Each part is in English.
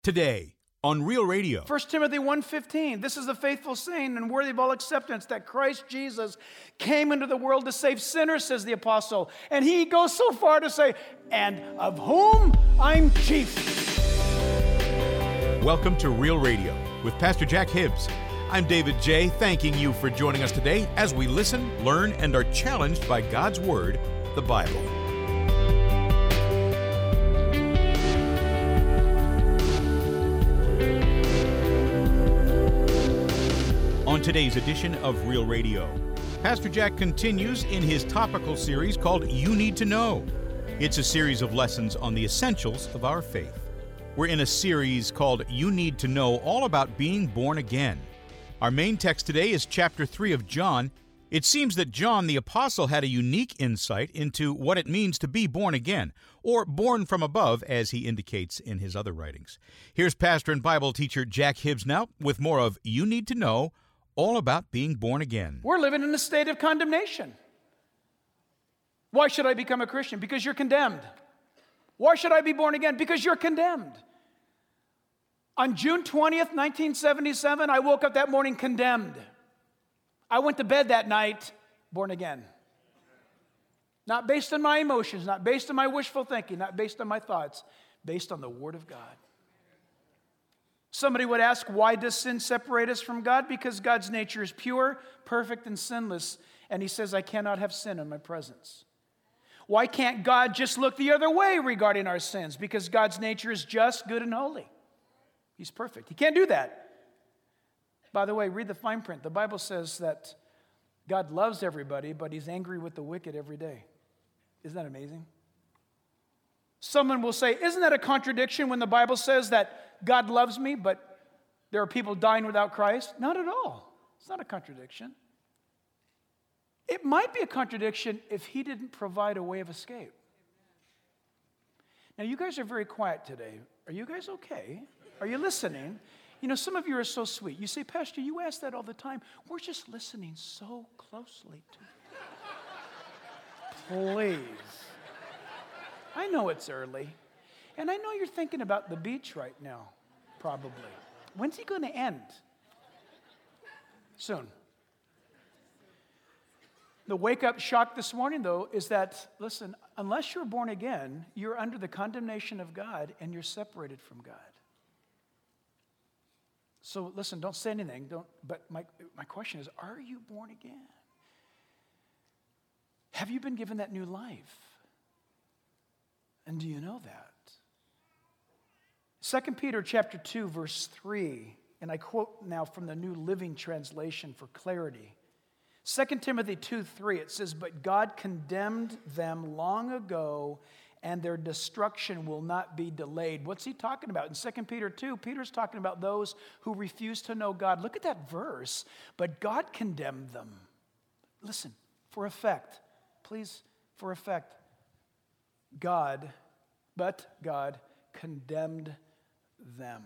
Today on Real Radio. 1 Timothy 1:15, this is the faithful saying and worthy of all acceptance that Christ Jesus came into the world to save sinners, says the apostle. And he goes so far to say, and of whom I'm chief. Welcome to Real Radio with Pastor Jack Hibbs. I'm David J., thanking you for joining us today as we listen, learn, and are challenged by God's Word, the Bible. On today's edition of Real Radio, Pastor Jack continues in his topical series called You Need to Know. It's a series of lessons on the essentials of our faith. We're in a series called You Need to Know, all about being born again. Our main text today is chapter 3 of John. It seems that John the Apostle had a unique insight into what it means to be born again, or born from above, as he indicates in his other writings. Here's pastor and Bible teacher Jack Hibbs now with more of You Need to Know, all about being born again. We're living in a state of condemnation. Why should I become a Christian? Because you're condemned. Why should I be born again? Because you're condemned. On June 20th, 1977, I woke up that morning condemned. I went to bed that night born again. Not based on my emotions, not based on my wishful thinking, not based on my thoughts, based on the Word of God. Somebody would ask, why does sin separate us from God? Because God's nature is pure, perfect, and sinless, and he says, I cannot have sin in my presence. Why can't God just look the other way regarding our sins? Because God's nature is just, good, and holy. He's perfect. He can't do that. By the way, read the fine print. The Bible says that God loves everybody, but he's angry with the wicked every day. Isn't that amazing? Someone will say, isn't that a contradiction when the Bible says that God loves me, but there are people dying without Christ? Not at all. It's not a contradiction. It might be a contradiction if he didn't provide a way of escape. Now, you guys are very quiet today. Are you guys okay? Are you listening? You know, some of you are so sweet. You say, Pastor, you ask that all the time. We're just listening so closely to you. Please. I know it's early. And I know you're thinking about the beach right now, probably. When's he going to end? Soon. The wake-up shock this morning, though, is that, listen, unless you're born again, you're under the condemnation of God and you're separated from God. So listen, don't say anything. But my question is, are you born again? Have you been given that new life? And do you know that? 2 Peter chapter 2, verse 3, and I quote now from the New Living Translation for clarity. 2 Timothy 2:3, it says, but God condemned them long ago, and their destruction will not be delayed. What's he talking about? In 2 Peter 2, Peter's talking about those who refuse to know God. Look at that verse. But God condemned them. Listen, for effect. Please, for effect. But God condemned them.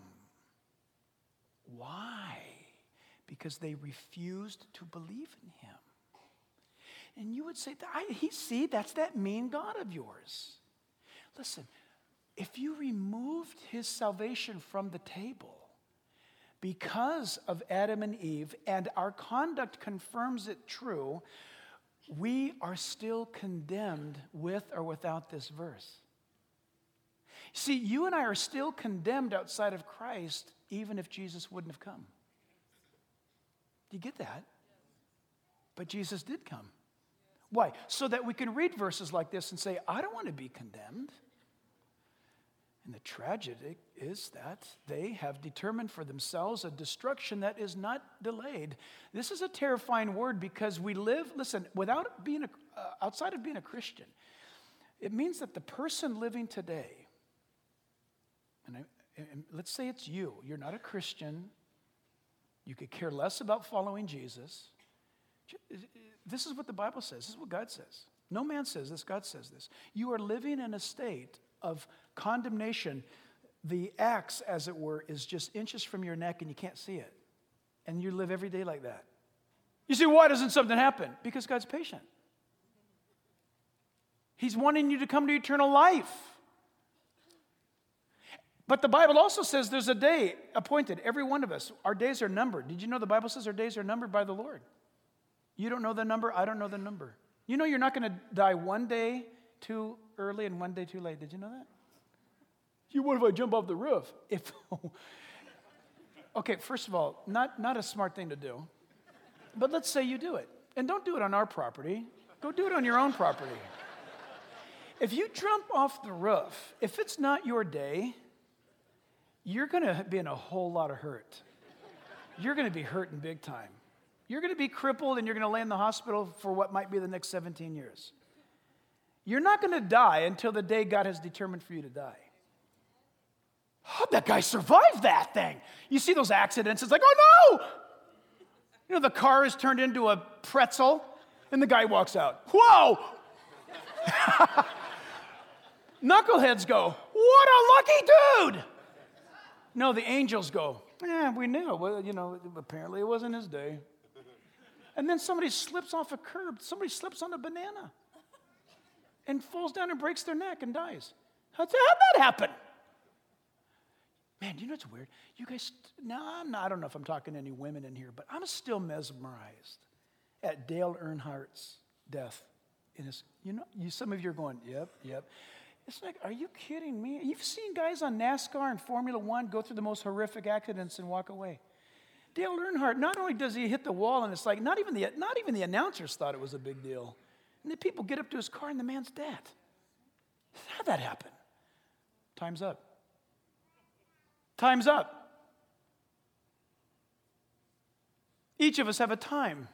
Why? Because they refused to believe in him. And you would say, that's that mean God of yours. Listen, if you removed his salvation from the table because of Adam and Eve, and our conduct confirms it true, we are still condemned with or without this verse. See, you and I are still condemned outside of Christ, even if Jesus wouldn't have come. Do you get that? But Jesus did come. Why? So that we can read verses like this and say, I don't want to be condemned. And the tragedy is that they have determined for themselves a destruction that is not delayed. This is a terrifying word because we live, listen, without being outside of being a Christian, it means that the person living today, and let's say it's you, you're not a Christian, you could care less about following Jesus. This is what the Bible says. This is what God says. No man says this, God says this. You are living in a state of condemnation. The axe, as it were, is just inches from your neck and you can't see it. And you live every day like that. You see, why doesn't something happen? Because God's patient. He's wanting you to come to eternal life. But the Bible also says there's a day appointed, every one of us. Our days are numbered. Did you know the Bible says our days are numbered by the Lord? You don't know the number, I don't know the number. You know you're not going to die one day too early and one day too late. Did you know that? What if I jump off the roof? Okay, first of all, not a smart thing to do. But let's say you do it. And don't do it on our property. Go do it on your own property. If you jump off the roof, if it's not your day, you're going to be in a whole lot of hurt. You're going to be hurting big time. You're going to be crippled and you're going to lay in the hospital for what might be the next 17 years. You're not going to die until the day God has determined for you to die. How'd that guy survive that thing? You see those accidents, it's like, oh no! You know, the car is turned into a pretzel and the guy walks out. Whoa! Knuckleheads go, what a lucky dude! No, the angels go, we knew. Well, you know, apparently it wasn't his day. And then somebody slips off a curb. Somebody slips on a banana and falls down and breaks their neck and dies. How'd that happen? Man, you know what's weird? You guys, I don't know if I'm talking to any women in here, but I'm still mesmerized at Dale Earnhardt's death. Some of you are going, yep. It's like, are you kidding me? You've seen guys on NASCAR and Formula One go through the most horrific accidents and walk away. Dale Earnhardt, not only does he hit the wall, and it's like, not even the announcers thought it was a big deal. And the people get up to his car and the man's dead. How'd that happen? Time's up. Time's up. Each of us have a time.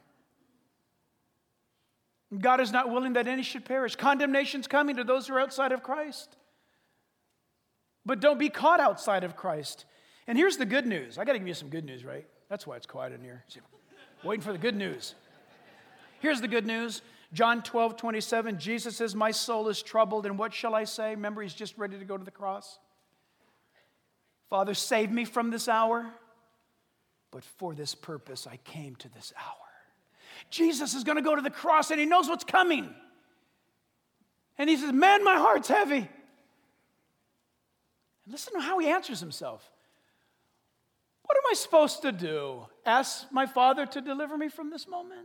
God is not willing that any should perish. Condemnation's coming to those who are outside of Christ. But don't be caught outside of Christ. And here's the good news. I got to give you some good news, right? That's why it's quiet in here. Waiting for the good news. Here's the good news. John 12:27, Jesus says, my soul is troubled, and what shall I say? Remember, he's just ready to go to the cross. Father, save me from this hour, but for this purpose I came to this hour. Jesus is going to go to the cross, and he knows what's coming. And he says, man, my heart's heavy. And listen to how he answers himself. What am I supposed to do? Ask my Father to deliver me from this moment?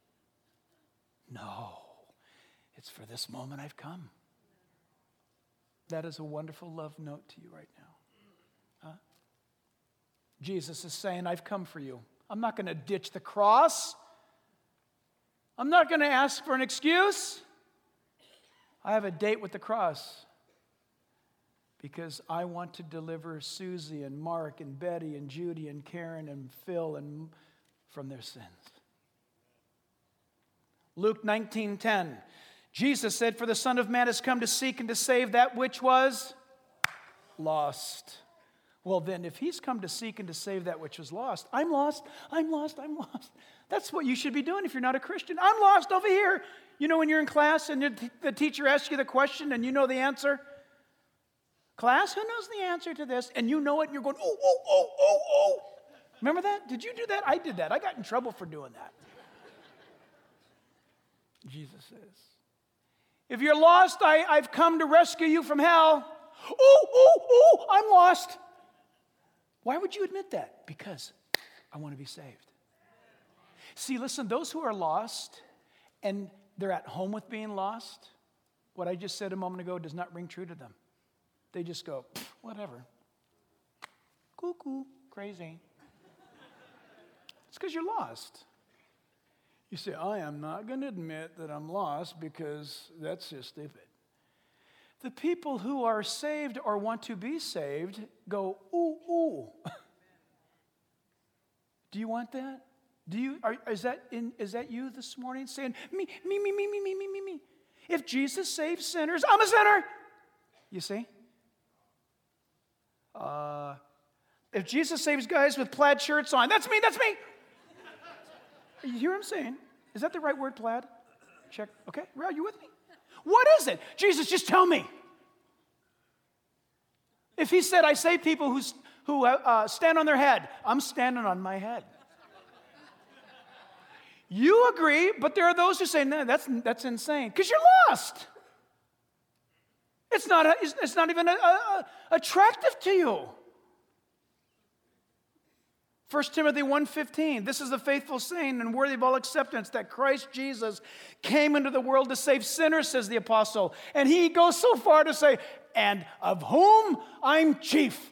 No, it's for this moment I've come. That is a wonderful love note to you right now. Huh? Jesus is saying, I've come for you. I'm not going to ditch the cross. I'm not going to ask for an excuse. I have a date with the cross because I want to deliver Susie and Mark and Betty and Judy and Karen and Phil and from their sins. Luke 19:10, Jesus said, for the Son of Man has come to seek and to save that which was lost. Well, then, if he's come to seek and to save that which was lost, I'm lost. That's what you should be doing if you're not a Christian. I'm lost over here. You know when you're in class and the teacher asks you the question and you know the answer? Class, who knows the answer to this? And you know it and you're going, oh. Remember that? Did you do that? I did that. I got in trouble for doing that. Jesus says, if you're lost, I've come to rescue you from hell. Oh, I'm lost. Why would you admit that? Because I want to be saved. See, listen, those who are lost and they're at home with being lost, what I just said a moment ago does not ring true to them. They just go, whatever. Cuckoo, crazy. It's because you're lost. You say, I am not going to admit that I'm lost because that's just stupid. The people who are saved or want to be saved go, ooh. Do you want that? Is that you this morning saying, me? If Jesus saves sinners, I'm a sinner. You see? If Jesus saves guys with plaid shirts on, that's me. You hear what I'm saying? Is that the right word, plaid? Check. Okay, are you with me? What is it? Jesus, just tell me. If he said, I save people who stand on their head, I'm standing on my head. You agree, but there are those who say, no, that's insane, because you're lost. It's not even attractive to you. 1 Timothy 1:15, this is the faithful saying and worthy of all acceptance that Christ Jesus came into the world to save sinners, says the apostle. And he goes so far to say, and of whom I'm chief.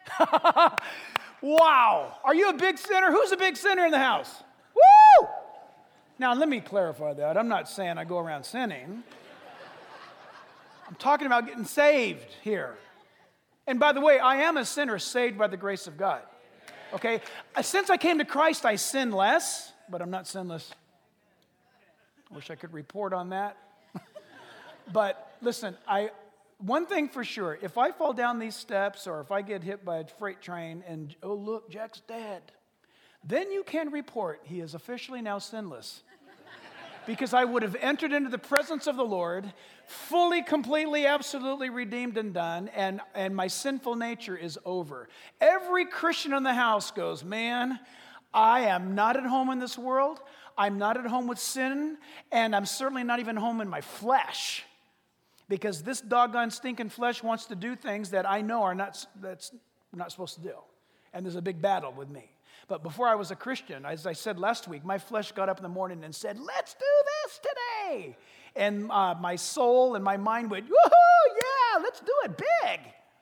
Wow. Are you a big sinner? Who's a big sinner in the house? Woo! Now, let me clarify that. I'm not saying I go around sinning. I'm talking about getting saved here. And by the way, I am a sinner saved by the grace of God. Okay? Since I came to Christ, I sin less, but I'm not sinless. I wish I could report on that. But listen, one thing for sure, if I fall down these steps or if I get hit by a freight train and, oh, look, Jack's dead, then you can report he is officially now sinless. Because I would have entered into the presence of the Lord, fully, completely, absolutely redeemed and done, and my sinful nature is over. Every Christian in the house goes, man, I am not at home in this world. I'm not at home with sin, and I'm certainly not even home in my flesh. Because this doggone stinking flesh wants to do things that I know that's not supposed to do. And there's a big battle with me. But before I was a Christian, as I said last week, my flesh got up in the morning and said, let's do this today. And my soul and my mind went, woohoo, yeah, let's do it big.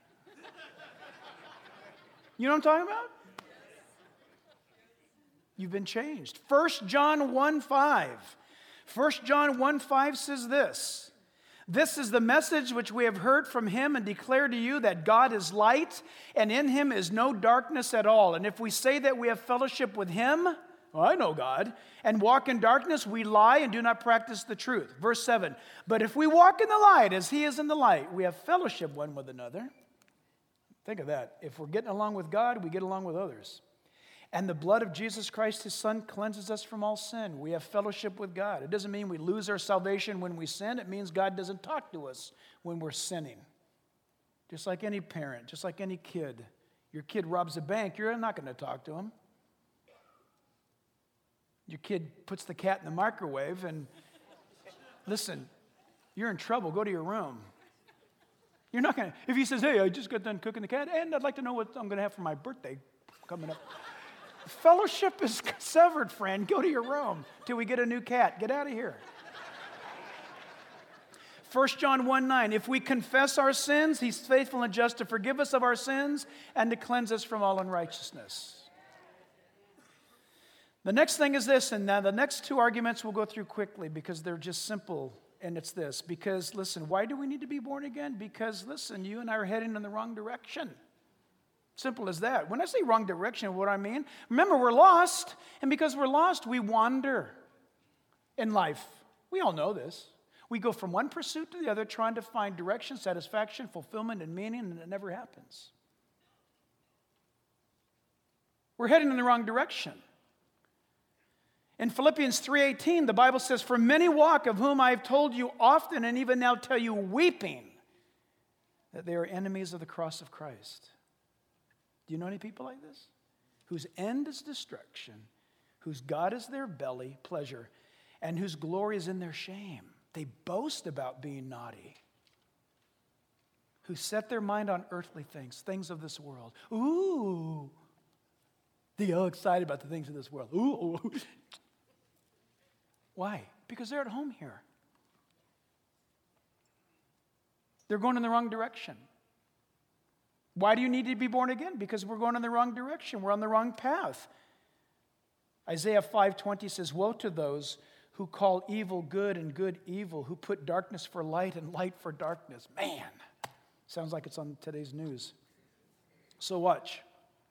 You know what I'm talking about? You've been changed. 1 John 1:5. 1 John 1:5 says this. This is the message which we have heard from him and declare to you that God is light, and in him is no darkness at all. And if we say that we have fellowship with him, well, I know God, and walk in darkness, we lie and do not practice the truth. Verse 7, but if we walk in the light as he is in the light, we have fellowship one with another. Think of that. If we're getting along with God, we get along with others. And the blood of Jesus Christ, his son, cleanses us from all sin. We have fellowship with God. It doesn't mean we lose our salvation when we sin. It means God doesn't talk to us when we're sinning. Just like any parent, just like any kid. Your kid robs a bank, you're not going to talk to him. Your kid puts the cat in the microwave and, listen, you're in trouble. Go to your room. You're not going to, if he says, hey, I just got done cooking the cat, and I'd like to know what I'm going to have for my birthday coming up. Fellowship is severed, friend. Go to your room till we get a new cat. Get out of here. 1 John 1:9, if we confess our sins, he's faithful and just to forgive us of our sins and to cleanse us from all unrighteousness. The next thing is this, and now the next two arguments we'll go through quickly because they're just simple, and it's this. Because, listen, why do we need to be born again? Because, listen, you and I are heading in the wrong direction. Simple as that. When I say wrong direction, what I mean, remember, we're lost, and because we're lost, we wander in life. We all know this. We go from one pursuit to the other, trying to find direction, satisfaction, fulfillment, and meaning, and it never happens. We're heading in the wrong direction. In Philippians 3:18, the Bible says, for many walk, of whom I have told you often, and even now tell you weeping, that they are enemies of the cross of Christ. Do you know any people like this? Whose end is destruction, whose God is their belly, pleasure, and whose glory is in their shame. They boast about being naughty. Who set their mind on earthly things, things of this world. Ooh. They're all excited about the things of this world. Ooh. Why? Because they're at home here. They're going in the wrong direction. Why do you need to be born again? Because we're going in the wrong direction. We're on the wrong path. Isaiah 5:20 says, woe to those who call evil good and good evil, who put darkness for light and light for darkness. Man, sounds like it's on today's news. So watch.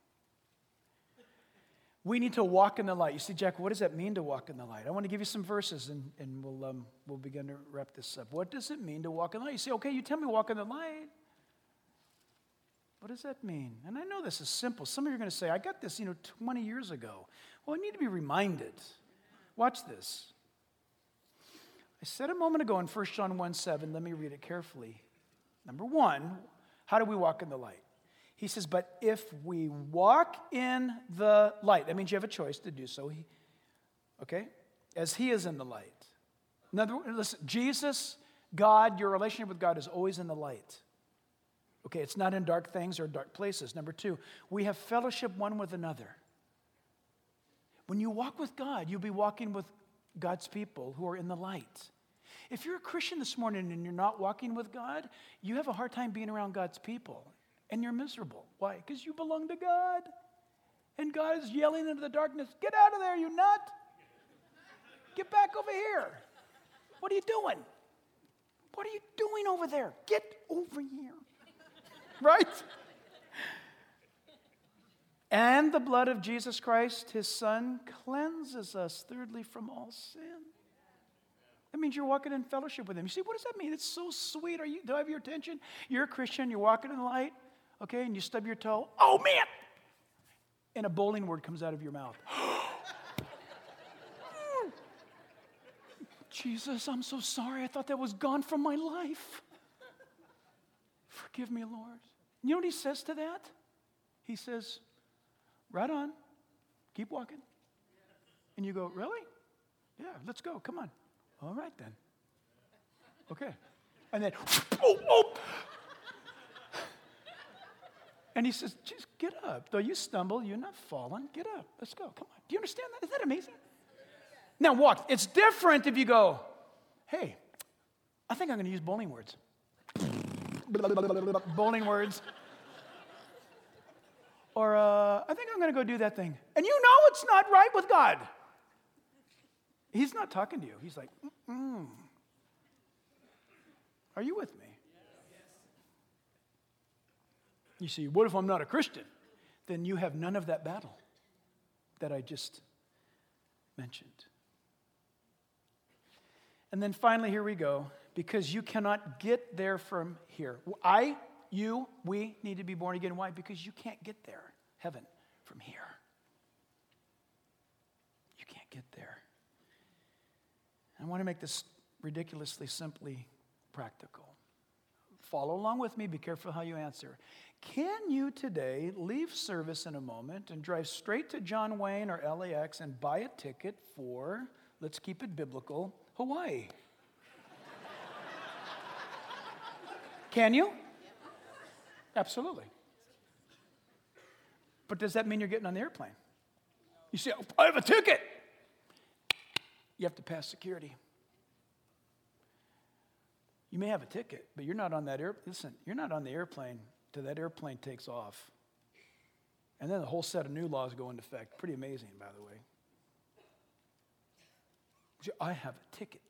We need to walk in the light. You see, Jack, what does that mean to walk in the light? I want to give you some verses, and we'll begin to wrap this up. What does it mean to walk in the light? You say, okay, you tell me walk in the light. What does that mean? And I know this is simple. Some of you are going to say, I got this, 20 years ago. Well, I need to be reminded. Watch this. I said a moment ago in 1 John 1:7, let me read it carefully. Number one, how do we walk in the light? He says, but if we walk in the light, that means you have a choice to do so. Okay? As he is in the light. In other words, listen, Jesus God, your relationship with God is always in the light. Okay, it's not in dark things or dark places. Number two, we have fellowship one with another. When you walk with God, you'll be walking with God's people who are in the light. If you're a Christian this morning and you're not walking with God, you have a hard time being around God's people. And you're miserable. Why? Because you belong to God. And God is yelling into the darkness, get out of there, you nut. Get back over here. What are you doing? What are you doing over there? Get over here. Right? And the blood of Jesus Christ, his Son, cleanses us, thirdly, from all sin. That means you're walking in fellowship with him. You see, what does that mean? It's so sweet. Do I have your attention? You're a Christian, you're walking in the light, okay, and you stub your toe. Oh, man! And a bowling word comes out of your mouth. Jesus, I'm so sorry. I thought that was gone from my life. Forgive me, Lord. You know what he says to that? He says, right on. Keep walking. And you go, really? Yeah, let's go. Come on. All right, then. Okay. And then, oh. And he says, just get up. Though you stumble, you're not falling. Get up. Let's go. Come on. Do you understand that? Isn't that amazing? Now walk. It's different if you go, hey, I think I'm going to use bowling words. Bowling words. Or I think I'm going to go do that thing. And you know it's not right with God. He's not talking to you. He's like, Are you with me? You see, what if I'm not a Christian? Then you have none of that battle that I just mentioned. And then finally, here we go. Because you cannot get there from here. We need to be born again. Why? Because you can't get there, heaven, from here. You can't get there. I want to make this ridiculously simply practical. Follow along with me. Be careful how you answer. Can you today leave service in a moment and drive straight to John Wayne or LAX and buy a ticket for, let's keep it biblical, Hawaii? Can you? Absolutely. But does that mean you're getting on the airplane? You say, I have a ticket. You have to pass security. You may have a ticket, but you're not on that listen, you're not on the airplane till that airplane takes off. And then a whole set of new laws go into effect. Pretty amazing, by the way. I have a ticket.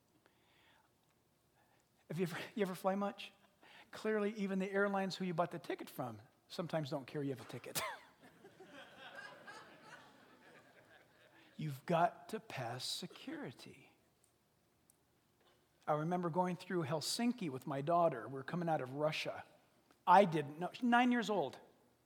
Have you ever fly much? Clearly, even the airlines who you bought the ticket from sometimes don't care you have a ticket. You've got to pass security. I remember going through Helsinki with my daughter. We were coming out of Russia. I didn't know. She's 9 years old.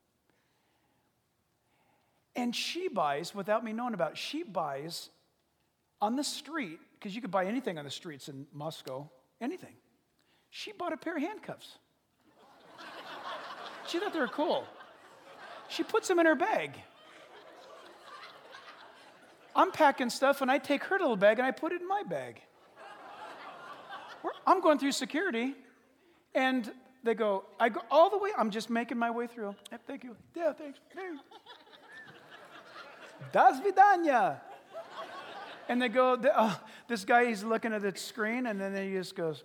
And she buys, without me knowing about it, she buys on the street, because you could buy anything on the streets in Moscow, anything. She bought a pair of handcuffs. She thought they were cool. She puts them in her bag. I'm packing stuff, and I take her little bag, and I put it in my bag. I'm going through security, and I go all the way. I'm just making my way through. Yeah, thank you. Yeah, thanks. Hey. Das vidanya. And they go, this guy, he's looking at the screen, and then he just goes,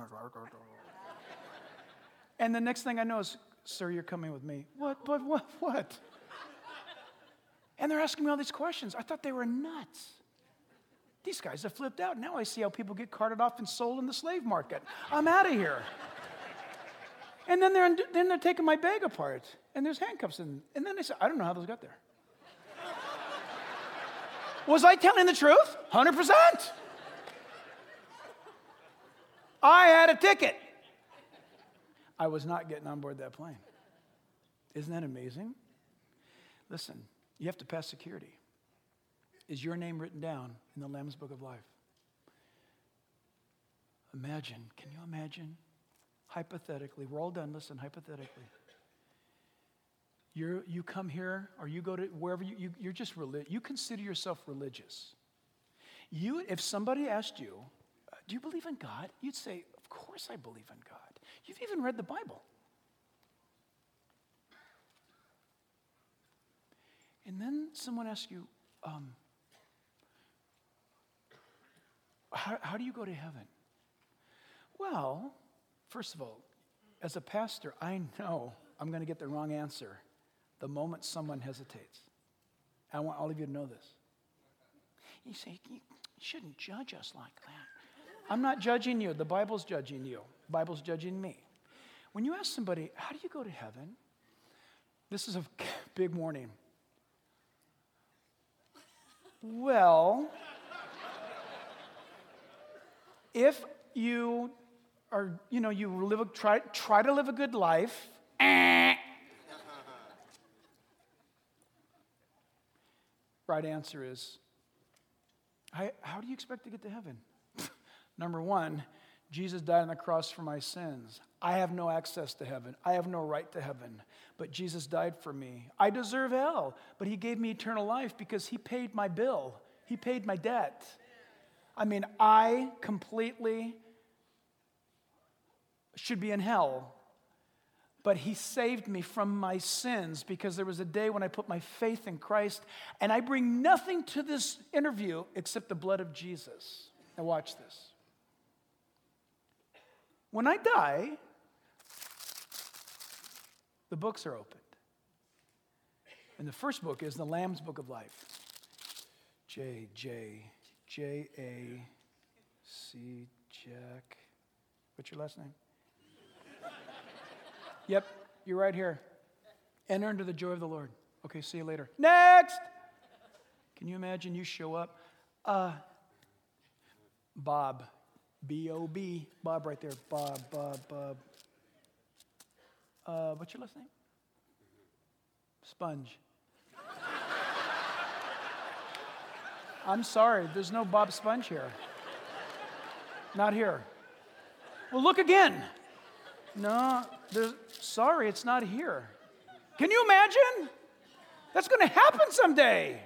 and the next thing I know is, sir, you're coming with me. What? And they're asking me all these questions. I thought they were nuts. These guys have flipped out. Now I see how people get carted off and sold in the slave market. I'm out of here. And then they're taking my bag apart, and there's handcuffs in. And then they say, I don't know how those got there. Was I telling the truth? 100%. I had a ticket. I was not getting on board that plane. Isn't that amazing? Listen, you have to pass security. Is your name written down in the Lamb's Book of Life? Imagine, can you imagine? Hypothetically, we're all done, listen, hypothetically. You come here, or you go to wherever you're just religious. You consider yourself religious. If somebody asked you, do you believe in God? You'd say, Of course I believe in God. You've even read the Bible. And then someone asks you, how do you go to heaven? Well, first of all, as a pastor, I know I'm going to get the wrong answer the moment someone hesitates. I want all of you to know this. You say, you shouldn't judge us like that. I'm not judging you. The Bible's judging you. The Bible's judging me. When you ask somebody, how do you go to heaven? This is a big warning. Well, if you are, you try to live a good life, right answer is, how do you expect to get to heaven? Number one, Jesus died on the cross for my sins. I have no access to heaven. I have no right to heaven, but Jesus died for me. I deserve hell, but he gave me eternal life because he paid my bill. He paid my debt. I mean, I completely should be in hell, but he saved me from my sins because there was a day when I put my faith in Christ, and I bring nothing to this interview except the blood of Jesus. Now watch this. When I die, the books are opened. And the first book is the Lamb's Book of Life. J-A-C, Jack. What's your last name? Yep, you're right here. Enter into the joy of the Lord. Okay, see you later. Next! Can you imagine you show up? Bob. B-O-B. Bob right there. Bob. What's your last name? Sponge. I'm sorry, there's no Bob Sponge here. Not here. Well, look again. No, sorry, it's not here. Can you imagine? That's going to happen someday.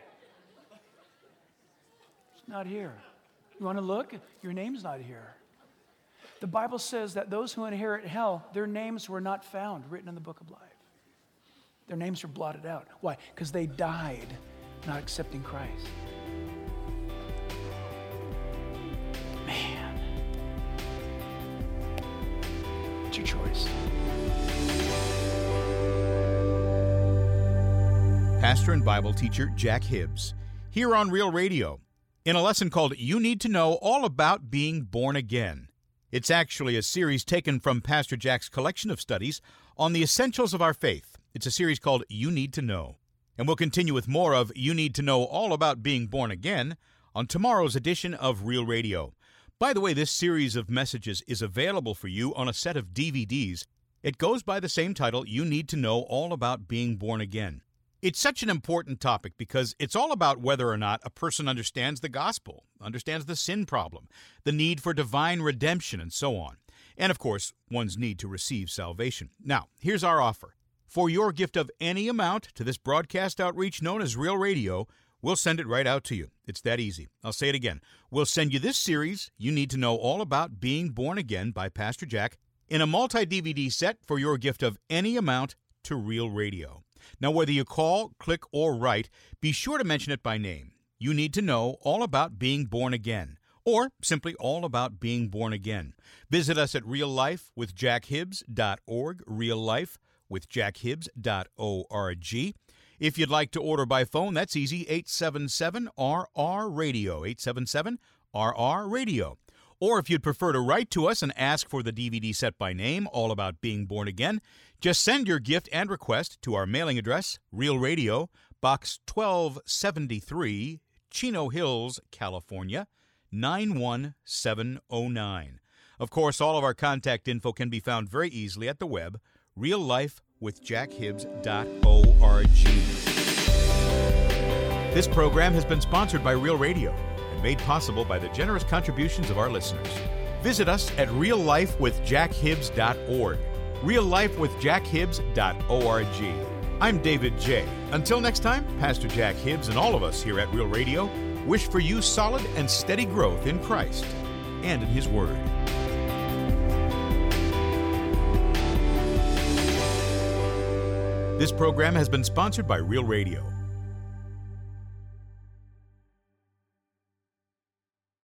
It's not here. You want to look? Your name's not here. The Bible says that those who inherit hell, their names were not found written in the book of life. Their names were blotted out. Why? Because they died not accepting Christ. Man. It's your choice. Pastor and Bible teacher Jack Hibbs, here on Real Radio, in a lesson called You Need to Know All About Being Born Again. It's actually a series taken from Pastor Jack's collection of studies on the essentials of our faith. It's a series called You Need to Know. And we'll continue with more of You Need to Know All About Being Born Again on tomorrow's edition of Real Radio. By the way, this series of messages is available for you on a set of DVDs. It goes by the same title, You Need to Know All About Being Born Again. It's such an important topic because it's all about whether or not a person understands the gospel, understands the sin problem, the need for divine redemption, and so on. And, of course, one's need to receive salvation. Now, here's our offer. For your gift of any amount to this broadcast outreach known as Real Radio, we'll send it right out to you. It's that easy. I'll say it again. We'll send you this series, You Need to Know All About Being Born Again by Pastor Jack, in a multi-DVD set for your gift of any amount to Real Radio. Now, whether you call, click, or write, be sure to mention it by name. You need to know all about being born again, or simply all about being born again. Visit us at reallifewithjackhibbs.org, reallifewithjackhibbs.org. If you'd like to order by phone, that's easy, 877-RR-RADIO, 877-RR-RADIO. Or if you'd prefer to write to us and ask for the DVD set by name, All About Being Born Again, just send your gift and request to our mailing address, Real Radio, Box 1273, Chino Hills, California, 91709. Of course, all of our contact info can be found very easily at the web, reallifewithjackhibbs.org. This program has been sponsored by Real Radio and made possible by the generous contributions of our listeners. Visit us at reallifewithjackhibbs.org, reallifewithjackhibbs.org. I'm David J. Until next time, Pastor Jack Hibbs and all of us here at Real Radio wish for you solid and steady growth in Christ and in His Word. This program has been sponsored by Real Radio.